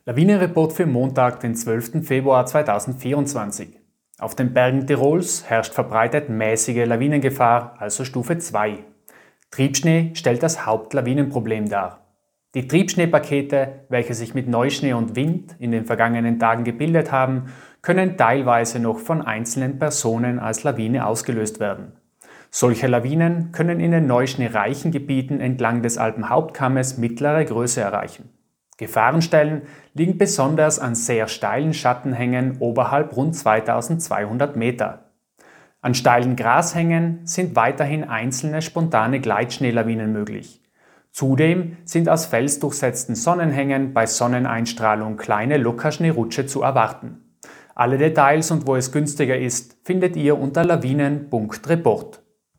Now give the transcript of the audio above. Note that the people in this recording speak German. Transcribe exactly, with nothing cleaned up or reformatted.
Lawinenreport für Montag, den zwölften Februar zweitausendvierundzwanzig. Auf den Bergen Tirols herrscht verbreitet mäßige Lawinengefahr, also Stufe zwei. Triebschnee stellt das Hauptlawinenproblem dar. Die Triebschneepakete, welche sich mit Neuschnee und Wind in den vergangenen Tagen gebildet haben, können teilweise noch von einzelnen Personen als Lawine ausgelöst werden. Solche Lawinen können in den neuschneereichen Gebieten entlang des Alpenhauptkammes mittlere Größe erreichen. Gefahrenstellen liegen besonders an sehr steilen Schattenhängen oberhalb rund zweitausendzweihundert Meter. An steilen Grashängen sind weiterhin einzelne spontane Gleitschneelawinen möglich. Zudem sind aus felsdurchsetzten Sonnenhängen bei Sonneneinstrahlung kleine Lockerschneerutsche zu erwarten. Alle Details und wo es günstiger ist, findet ihr unter lawinen punkt report.